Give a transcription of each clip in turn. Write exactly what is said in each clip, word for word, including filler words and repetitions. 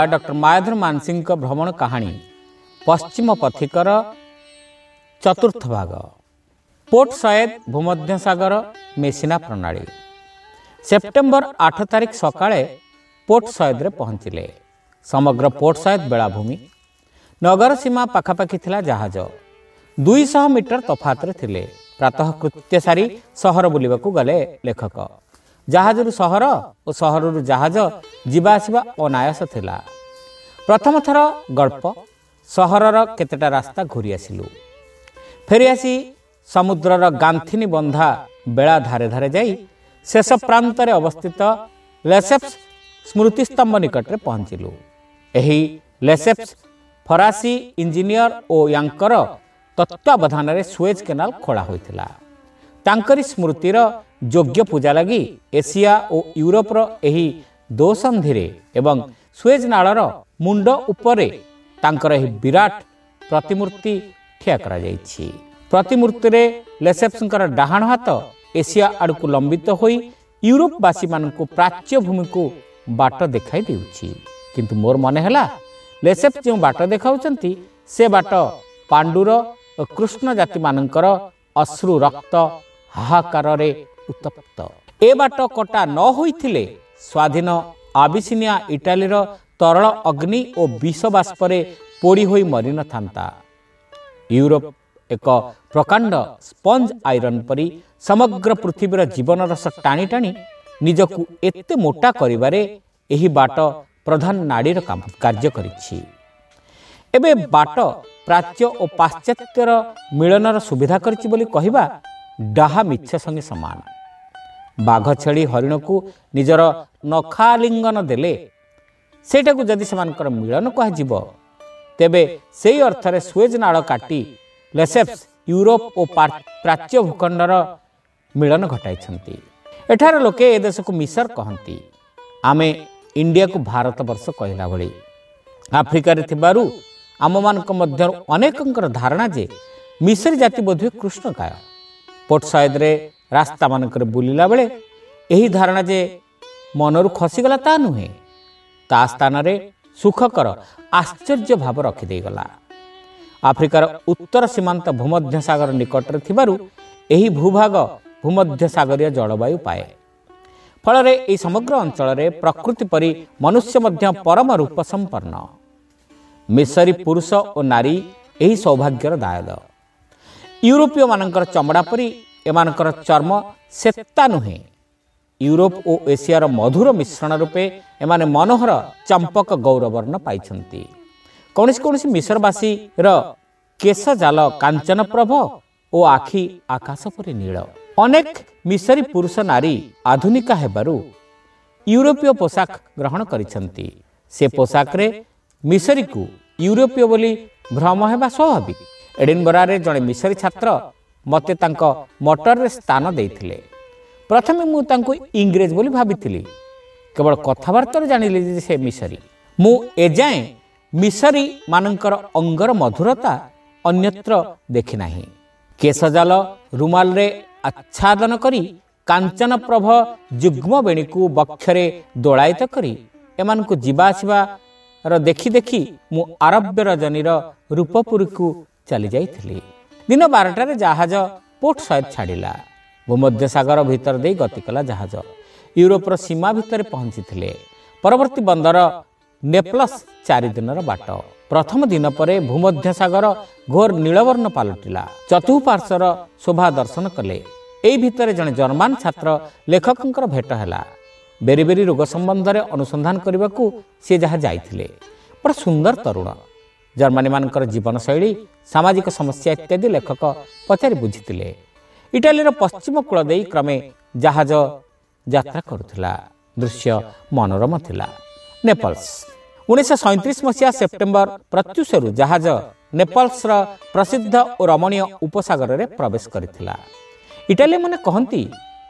Doctor Mayadhar Mansingh भ्रमण कहानी पश्चिम पथिकर चतुर्थ भाग पोर्ट सैयद भूमध्य सागर मेसिना प्रणाली सेप्टेम्बर आठ तारिख सकाळे पोर्ट सैयद पहुँचिले। समग्र पोर्ट सैयद बेलाभूमि नगर सीमा पाखापाखि थिला जहाज दुईश मीटर तफात थिले। प्रातः कृत्य सारी सहर बुलिबाकू गले लेखक। जहाजरू सहर और सहररू जहाज जीवा आसिबा अनायास थिला। प्रथम थर गल्प सहरर केतेटा रास्ता घूरी आसिलु। फेरी आसी समुद्रर गांथिनी बंधा बेला धारे धारे जाई शेष प्रांत अवस्थित लेसेप्स स्मृतिस्तंभ निकट में पहुँचलु। एही लेसेप्स फरासी इंजीनियर और यांकर तत्वावधान रे सुएज केनाल खोला होइथिला। तांकरी स्मृतिर योग्य पूजा लगी एशिया और यूरोपर एही दो संधिरे एवं सुएज नालर मुंड उपरे तांकर एही विराट प्रतिमूर्ति ठिया करा जाइछि। प्रतिमूर्ति रे लेसेप्संकर डाहाण हाथ एशिया आड़कू लंबित होई यूरोपवासी मानकू प्राच्य भूमि को बाट देखाई देउछि। किंतु मोर मने हला लेसेप्स जो बाट देखाउचंती से बाट पांडुर और कृष्ण जाति मानकर अश्रु रक्त हाहाकार रे उत्तप्त। ए बाट कटा न होइथिले स्वाधीन आबिसिनिया इटालीर तरल अग्नि और विष बाष्परे पोड़ी होई मरी न थांता। यूरोप एक प्रकांड स्पंज आयरन परी समग्र पृथ्वीर जीवन रस टाणी टाणी निजकू एते मोटा करिबारे एही बाट प्रधान नाड़ीर काम कार्य करिछि। एबे बाट प्राच्य और पाश्चात्यर मिलनर सुविधा करिछि बोली कहिबा डाहा मिछ संगे समान। बाघ छेड़ी हरिण को निजर नखालिंगन देले सेटाकू जदि सेमानकर मिलन कहाजिब तेबे सेई अर्थरे सुएज नाळ काटी लेसेप्स यूरोप और प्राच्य भूखंडर मिलन घटाइछंती। एठार लोके ए देश को मिसर कहंती। आमे इंडिया को भारत वर्ष कहला भली आफ्रिका रे थिबारु आम मानक मध्य अनेकंकर धारणा जे मिसरी जाति बोधे कृष्णकाय। पोर्ट सैयद रे रास्ता मानकर बुलिला बेले एही धारणा जे मनरु खसीगला ता नुहे, ता स्थान रे सुखकर आश्चर्य भाव रखी दे गला। आफ्रिकार उत्तर सीमांत भूमध्य सागर निकट रे थिबारु एही भूभाग भूमध्य सागरीय जलवायु पाए। फल रे समग्र अंचल रे प्रकृति परि मनुष्य मध्य परम रूप संपन्न। मिसरी पुरुष और नारी एही सौभाग्यर दायद। यूरोपीय मानकर चमड़ा परी एमानकर चर्म सेता नुहे। यूरोप और एशियार मधुर मिश्रण रूपे एमाने मनोहर चंपक गौरवर्ण पाइछंती। कौन कौन मिसरवासी र केश जाल कांचन प्रभ और आखि आकाश परि नील। अनेक मिसरी पुरुष नारी आधुनिका हेबारु यूरोपीय पोशाक ग्रहण करिछंती। से पोशाक रे मिसरी को यूरोपीय बोली भ्रम हेबा स्वाभाविक। एडिनबरा रे जणे मिसरी छात्र मते तांको मोटर रे स्थान देइथिले। प्रथमे मु तांको इंग्रेज बोली भाबिथिली। केवल कथावार्ता जानिले जे से मिसरी। मु एजाए मिसरी मानकर अंगर मधुरता अन्यत्र देखि नाही। केशजाल रुमाल रे आच्छादन करी कांचन प्रभ जुग्म बेणी को बक्षरे दोलायित करी एमान को जीवा आसिबा र देखि देखि मु आरब्य रजनीर रूपपुरी को चली जाइथिली। दिन बारटारे जहाज पोर्ट सैयद छाड़िला। भूमध्य सागर भीतर दे गति कला जहाज यूरोपर सीमा भितर पहुंची थिले। परवर्ती बंदर नेपल्स चारि दिनर बाट। प्रथम दिन परे भूमध्य सागर घोर नीलवर्ण पालटिला। चतुःपार्श्वर शोभा दर्शन कले। एई भितर जने जर्मान छात्र लेखकंकर भेट हैला। बेरी बेरी रोग संबंध रे अनुसंधान करबाकू से जहा जाइथिले। बड़ा सुंदर तरुण। जर्मनी मानकर जीवन शैली सामाजिक समस्या इत्यादि लेखक पचारि बुझिथिले। इटालीर पश्चिम कूल देई क्रमे जहाज यात्रा करुथिला। दृश्य मनोरम थिला। नेपल्स उन्नीस सैंतीस मसीहा सेप्टेम्बर प्रत्युषरु जहाज नेपल्स रा प्रसिद्ध और रमणीय उपसागर रे प्रवेश करिथिला। इटाली माने कहंती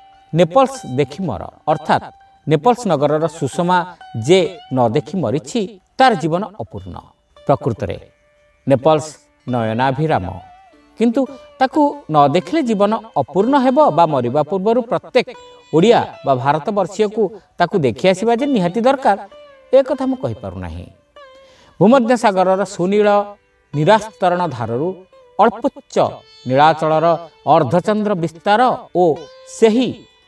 नेपल्स देखि मर, अर्थात नेपल्स नगरर सुषमा जे न देखि मरिछि तार जीवन अपूर्ण। प्रकृत रे नेपल्स नयनाभिराम, किंतु ताकू न देखले जीवन अपूर्ण हेबो बा मरिबा पूर्वरु प्रत्येक ओडिया बा भारतवर्षीय को ताकू देखि आसिबा जे निहाती दरकार ए कथा मु कहि पारु नाही। ଭୂମଧ୍ୟ ସାଗରର ସୁନୀଳ ନିରାସ୍ତରଣ ଧାରରୁ ଅଳ୍ପୋଚ୍ଚ ନୀଳାଚଳର ଅର୍ଦ୍ଧଚନ୍ଦ୍ର ବିସ୍ତାର ଓ ସେହି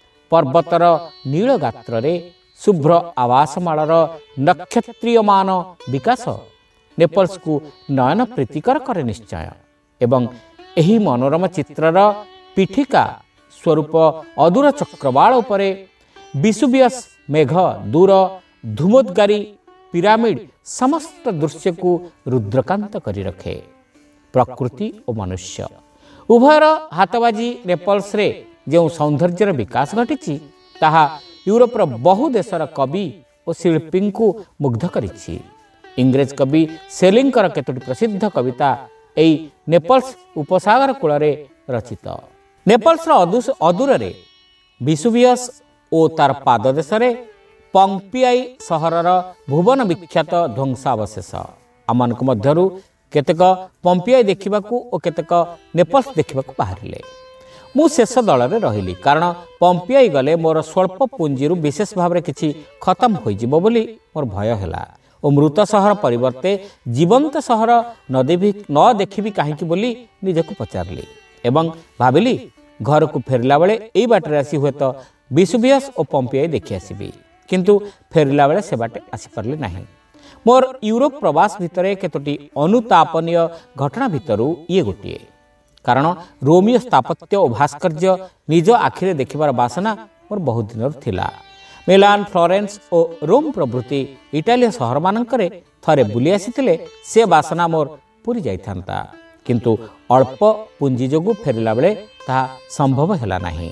ପର୍ବତର ନୀଳ ଗାତ୍ରରେ ଶୁଭ୍ର ଆବାସମାଳାର ନକ୍ଷତ୍ରୀୟମାନ ବିକାଶ ନେପଲ୍ସକୁ ନୟନ ପ୍ରୀତିକର କରେ ନିଶ୍ଚୟ। ଏବଂ ଏହି ମନୋରମ ଚିତ୍ରର ପିଠିକା ସ୍ୱରୂପ ଅଦୂର ଚକ୍ରବାଳ ଉପରେ ବିସୁବିୟସ୍ ମେଘ ଦୂର ଧୂମୋଦ୍ଗାରୀ ପିରାମିଡ୍ ସମସ୍ତ ଦୃଶ୍ୟକୁ ରୁଦ୍ରକାନ୍ତ କରି ରଖେ। ପ୍ରକୃତି ଓ ମନୁଷ୍ୟ ଉଭୟର ହାତବାଜି ନେପଲ୍ସରେ ଯେଉଁ ସୌନ୍ଦର୍ଯ୍ୟର ବିକାଶ ଘଟିଛି ତାହା ୟୁରୋପର ବହୁ ଦେଶର କବି ଓ ଶିଳ୍ପୀଙ୍କୁ ମୁଗ୍ଧ କରିଛି। ଇଂରେଜ କବି ସେଲିଙ୍କର କେତୋଟି ପ୍ରସିଦ୍ଧ କବିତା ଏହି ନେପଲ୍ସ ଉପସାଗର କୂଳରେ ରଚିତ। ନେପଲ୍ସର ଅଦୂରରେ ବିସୁବିୟସ୍ ଓ ତାର ପାଦଦେଶରେ ପମ୍ପିଆଇ ସହରର ଭୁବନ ବିଖ୍ୟାତ ଧ୍ୱଂସାବଶେଷ। ଆମମାନଙ୍କ ମଧ୍ୟରୁ କେତେକ ପମ୍ପିଆଇ ଦେଖିବାକୁ ଓ କେତେକ ନେପଲ୍ସ ଦେଖିବାକୁ ବାହାରିଲେ। ମୁଁ ଶେଷ ଦଳରେ ରହିଲି, କାରଣ ପମ୍ପିଆଇ ଗଲେ ମୋର ସ୍ୱଳ୍ପ ପୁଞ୍ଜିରୁ ବିଶେଷ ଭାବରେ କିଛି ଖତମ ହୋଇଯିବ ବୋଲି ମୋର ଭୟ ହେଲା ଓ ମୃତ ସହର ପରିବର୍ତ୍ତେ ଜୀବନ୍ତ ସହର ନ ନ ଦେଖିବି କାହିଁକି ବୋଲି ନିଜକୁ ପଚାରିଲି ଏବଂ ଭାବିଲି ଘରକୁ ଫେରିଲା ବେଳେ ଏଇ ବାଟରେ ଆସି ହୁଏତ ବିସୁବିୟସ୍ ଓ ପମ୍ପିଆଇ ଦେଖି ଆସିବି, କିନ୍ତୁ ଫେରିଲା ବେଳେ ସେ ବାଟେ ଆସିପାରିଲି ନାହିଁ। ମୋର ୟୁରୋପ ପ୍ରବାସ ଭିତରେ କେତୋଟି ଅନୁତାପନୀୟ ଘଟଣା ଭିତରୁ ଇଏ ଗୋଟିଏ, କାରଣ ରୋମିଓ ସ୍ଥାପତ୍ୟ ଓ ଭାସ୍କର୍ଯ୍ୟ ନିଜ ଆଖିରେ ଦେଖିବାର ବାସନା ମୋର ବହୁତ ଦିନରୁ ଥିଲା। ମିଲାନ, ଫ୍ଲୋରେନ୍ସ ଓ ରୋମ୍ ପ୍ରଭୃତି ଇଟାଲୀୟ ସହରମାନଙ୍କରେ ଥରେ ବୁଲି ଆସିଥିଲେ ସେ ବାସନା ମୋର ପୁରୀ ଯାଇଥାନ୍ତା, କିନ୍ତୁ ଅଳ୍ପ ପୁଞ୍ଜି ଯୋଗୁଁ ଫେରିଲା ବେଳେ ତାହା ସମ୍ଭବ ହେଲା ନାହିଁ।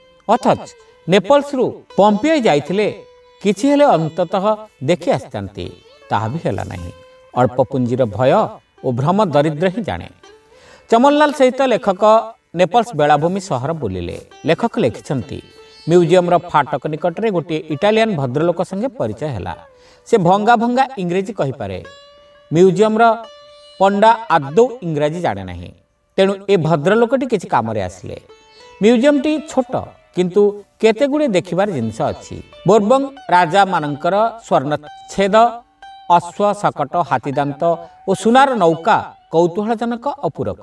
ଅଥଚ ନେପଲ୍ସରୁ ପମ୍ପିଆଇ ଯାଇଥିଲେ କିଛି ହେଲେ ଅନ୍ତତଃ ଦେଖି ଆସିଥାନ୍ତି, ତାହା ବି ହେଲା ନାହିଁ। ଅଳ୍ପ ପୁଞ୍ଜିର ଭୟ ଓ ଭ୍ରମ ଦରିଦ୍ର ହିଁ ଜାଣେ। ଚମନଲାଲ ସହିତ ଲେଖକ ନେପଲ୍ସ ବେଳାଭୂମି ସହର ବୁଲିଲେ। ଲେଖକ ଲେଖିଛନ୍ତି, ମ୍ୟୁଜିୟମର ଫାଟକ ନିକଟରେ ଗୋଟିଏ ଇଟାଲିଆନ ଭଦ୍ରଲୋକ ସଙ୍ଗେ ପରିଚୟ ହେଲା। ସେ ଭଙ୍ଗା ଭଙ୍ଗା ଇଂରେଜୀ କହିପାରେ। ମ୍ୟୁଜିୟମର ପଣ୍ଡା ଆଦୌ ଇଂରାଜୀ ଜାଣେ ନାହିଁ, ତେଣୁ ଏ ଭଦ୍ରଲୋକଟି କିଛି କାମରେ ଆସିଲେ। ମ୍ୟୁଜିୟମଟି ଛୋଟ, କିନ୍ତୁ କେତେଗୁଡ଼ିଏ ଦେଖିବାର ଜିନିଷ ଅଛି। ବୋର୍ବଂ ରାଜାମାନଙ୍କର ସ୍ୱର୍ଣ୍ଣଚ୍ଛେଦ, ଅଶ୍ୱ, ଶକଟ, ହାତୀଦାନ୍ତ ଓ ସୁନାର ନୌକା କୌତୁହଳଜନକ ଅପୂରକ।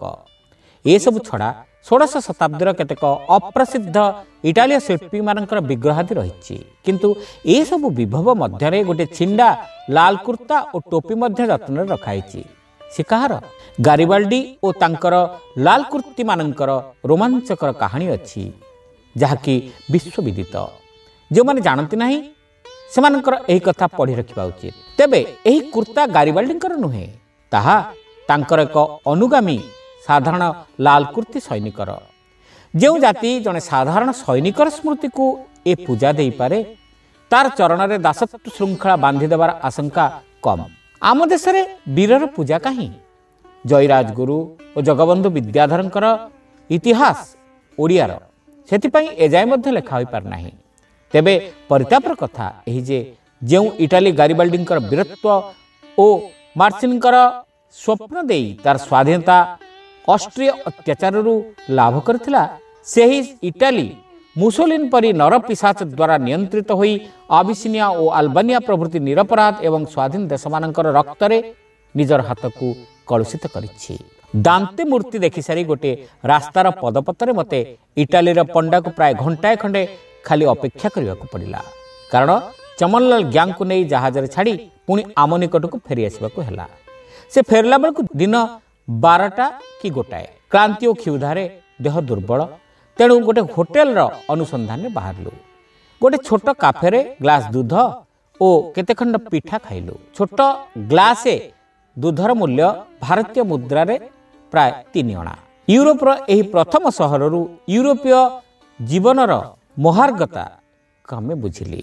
ଏସବୁ ଛଡ଼ା ଷୋଡ଼ଶ ଶତାବ୍ଦୀର କେତେକ ଅପ୍ରସିଦ୍ଧ ଇଟାଲୀୟ ଶିଳ୍ପୀମାନଙ୍କର ବିଗ୍ରହାଦି ରହିଛି, କିନ୍ତୁ ଏସବୁ ବିଭବ ମଧ୍ୟରେ ଗୋଟିଏ ଛିଣ୍ଡା ଲାଲ କୁର୍ତ୍ତା ଓ ଟୋପି ମଧ୍ୟ ଯତ୍ନରେ ରଖାଯାଇଛି। ସେ କାହାର? ଗାରିବାଲ୍ଡି ଓ ତାଙ୍କର ଲାଲ କୁର୍ତ୍ତୀମାନଙ୍କର ରୋମାଞ୍ଚକର କାହାଣୀ ଅଛି, ଯାହାକି ବିଶ୍ୱବିଦିତ। ଯେଉଁମାନେ ଜାଣନ୍ତି ନାହିଁ ସେମାନଙ୍କର ଏହି କଥା ପଢ଼ି ରଖିବା ଉଚିତ। ତେବେ ଏହି କୁର୍ତ୍ତା ଗାରିବାଲ୍ଡିଙ୍କର ନୁହେଁ, ତାହା ତାଙ୍କର ଏକ ଅନୁଗାମୀ ସାଧାରଣ ଲାଲ କୁର୍ତ୍ତୀ ସୈନିକର। ଯେଉଁ ଜାତି ଜଣେ ସାଧାରଣ ସୈନିକର ସ୍ମୃତିକୁ ଏ ପୂଜା ଦେଇପାରେ, ତାର ଚରଣରେ ଦାସତ୍ୱ ଶୃଙ୍ଖଳା ବାନ୍ଧି ଦେବାର ଆଶଙ୍କା କମ୍। ଆମ ଦେଶରେ ବୀରର ପୂଜା କାହିଁ? ଜୟୀରାଜଗୁରୁ ଓ ଜଗବନ୍ଧୁ ବିଦ୍ୟାଧରଙ୍କର ଇତିହାସ ଓଡ଼ିଆର, ସେଥିପାଇଁ ଏଯାଏ ମଧ୍ୟ ଲେଖା ହୋଇପାରିନାହିଁ। ତେବେ ପରିତାପର କଥା ଏହି ଯେ ଯେଉଁ ଇଟାଲୀ ଗାରିବାଲ୍ଡିଙ୍କର ବୀରତ୍ୱ ଓ ମାର୍ସିନଙ୍କର ସ୍ୱପ୍ନ ଦେଇ ତାର ସ୍ୱାଧୀନତା ଅଷ୍ଟ୍ରୀୟ ଅତ୍ୟାଚାରରୁ ଲାଭ କରିଥିଲା, ସେହି ଇଟାଲୀ ମୁସୋଲିନ୍ ପରି ନରପିଶାଚ ଦ୍ୱାରା ନିୟନ୍ତ୍ରିତ ହୋଇ ଆବିସିନିଆ ଓ ଆଲବାନିଆ ପ୍ରଭୃତି ନିରପରାଧ ଏବଂ ସ୍ୱାଧୀନ ଦେଶମାନଙ୍କର ରକ୍ତରେ ନିଜର ହାତକୁ କଳୁଷିତ କରିଛି। ଦାନ୍ତେ ମୂର୍ତ୍ତି ଦେଖିସାରି ଗୋଟିଏ ରାସ୍ତାର ପଦପଥରେ ମୋତେ ଇଟାଲୀର ପଣ୍ଡାକୁ ପ୍ରାୟ ଘଣ୍ଟାଏ ଖଣ୍ଡେ ଖାଲି ଅପେକ୍ଷା କରିବାକୁ ପଡ଼ିଲା, କାରଣ ଚମନଲାଲ ଗ୍ୟାଙ୍ଗକୁ ନେଇ ଜାହାଜରେ ଛାଡ଼ି ପୁଣି ଆମ ନିକଟକୁ ଫେରିଆସିବାକୁ ହେଲା। ସେ ଫେରିଲା ବେଳକୁ ଦିନ ବାରଟା କି ଗୋଟାଏ। କ୍ଳାନ୍ତି ଓ କ୍ଷୁଧାରେ ଦେହ ଦୁର୍ବଳ, ତେଣୁ ଗୋଟେ ହୋଟେଲର ଅନୁସନ୍ଧାନରେ ବାହାରିଲୁ। ଗୋଟେ ଛୋଟ କାଫେରେ ଗ୍ଲାସ୍ ଦୁଧ ଓ କେତେ ଖଣ୍ଡ ପିଠା ଖାଇଲୁ। ଛୋଟ ଗ୍ଲାସେ ଦୁଧର ମୂଲ୍ୟ ଭାରତୀୟ ମୁଦ୍ରାରେ ପ୍ରାୟ ତିନି ଅଣା। ୟୁରୋପର ଏହି ପ୍ରଥମ ସହରରୁ ୟୁରୋପୀୟ ଜୀବନର ମହାର୍ଗତା କ୍ରମେ ବୁଝିଲି।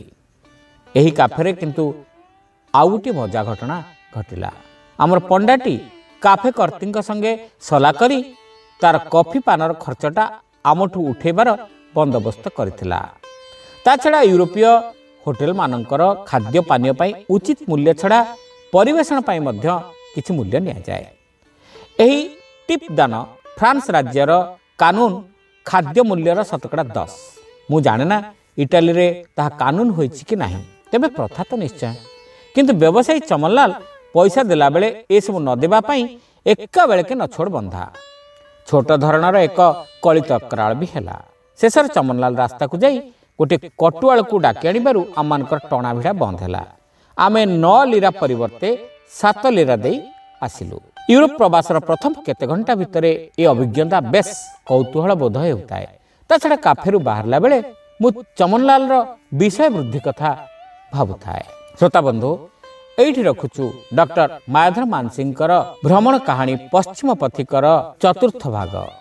ଏହି କାଫେରେ କିନ୍ତୁ ଆଉ ଗୋଟିଏ ମଜା ଘଟଣା ଘଟିଲା। ଆମର ପଣ୍ଡାଟି କାଫେ କର୍ତ୍ତୀଙ୍କ ସଙ୍ଗେ ସଲା କରି ତାର କଫି ପାନର ଖର୍ଚ୍ଚଟା ଆମଠୁ ଉଠାଇବାର ବନ୍ଦୋବସ୍ତ କରିଥିଲା। ତା ଛଡ଼ା ୟୁରୋପୀୟ ହୋଟେଲମାନଙ୍କର ଖାଦ୍ୟ ପାନୀୟ ପାଇଁ ଉଚିତ ମୂଲ୍ୟ ଛଡ଼ା ପରିବେଷଣ ପାଇଁ ମଧ୍ୟ କିଛି ମୂଲ୍ୟ ନିଆଯାଏ। ଏହି ଟିପ୍ ଦାନ ଫ୍ରାନ୍ସ ରାଜ୍ୟର କାନୁନ ଖାଦ୍ୟ ମୂଲ୍ୟର ଶତକଡ଼ା ଦଶ। ମୁଁ ଜାଣେ ନା ଇଟାଲୀରେ ତାହା କାନୁନ ହୋଇଛି କି ନାହିଁ, ତେବେ ପ୍ରଥା ତ ନିଶ୍ଚୟ। କିନ୍ତୁ ବ୍ୟବସାୟୀ ଚମନଲାଲ पैसा देला बेले एसबू न देबा पाई एका बेलके नछोड़ बंधा। छोट धरणर एक कली तकराल भी हैला। शेषर चमनलाल रास्ता को जाई गोटे कटुआल को डाकी आनिबारु आमानकर टणा भिड़ा बंद हैला। आमे नौ लीरा परिवर्ते सात लीरा देई आसिलु। यूरोप प्रवासर प्रथम केते घंटा भितरे ए अभिज्ञता बेस कौतूहल बोध हेउताए। ता छडा काफेरु बाहरला बेले मु चमनलाल रो विषय वृद्धि कथा भाबुथाए। श्रोता बंधु एठी रखुछु डॉक्टर मायाधर मानसिंहकर भ्रमण कहानी पश्चिम पथिकर चतुर्थ भाग।